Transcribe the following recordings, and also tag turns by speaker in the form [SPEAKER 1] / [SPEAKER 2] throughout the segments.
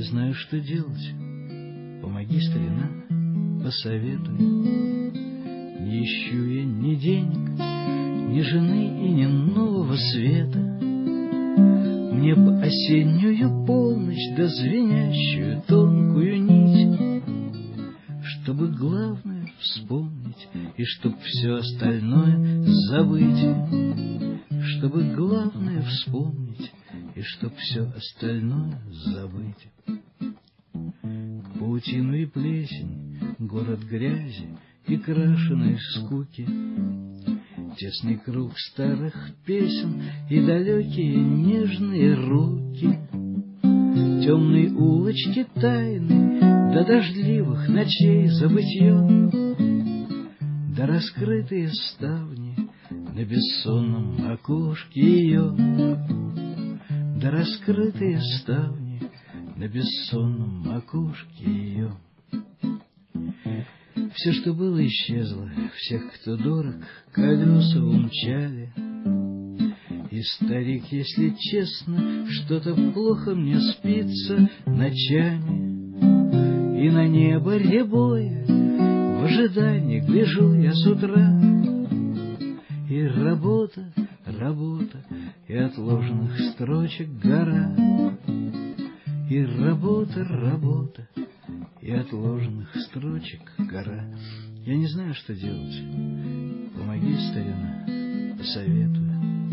[SPEAKER 1] знаю, что делать. Помоги, старина, посоветуй. Не ищу я ни денег, ни жены и ни нового света. Мне б осеннюю полночь да звенящую тонкую нить, чтобы главное вспомнить и чтоб все остальное забыть. Чтобы главное вспомнить и чтоб все остальное забыть. Паутину и плесень, город грязи и крашеной скуки, тесный круг старых песен и далекие нежные руки, темные улочки тайны до дождливых ночей забытье, да раскрытые ставни на бессонном окошке ее, да раскрытые ставни на бессонном окошке ее. Все, что было, исчезло, всех, кто дорог, колеса умчали. И, старик, если честно, что-то плохо мне спится ночами, и на небо рябое в ожидании гляжу я с утра. И работа, работа, и отложенных строчек гора. И работа, работа, и отложенных строчек гора. Я не знаю, что делать. Помоги, старина, посоветуй.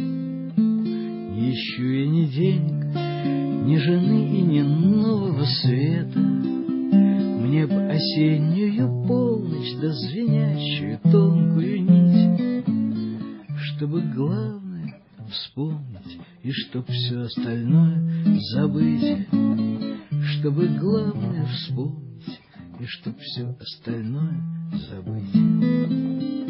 [SPEAKER 1] Не ищу я ни денег, ни жены и ни нового света. Мне б осеннюю полночь да звенящую тонкую нить, чтобы главное вспомнить и чтоб все остальное забыть. Чтобы главное вспомнить и чтоб все остальное забыть.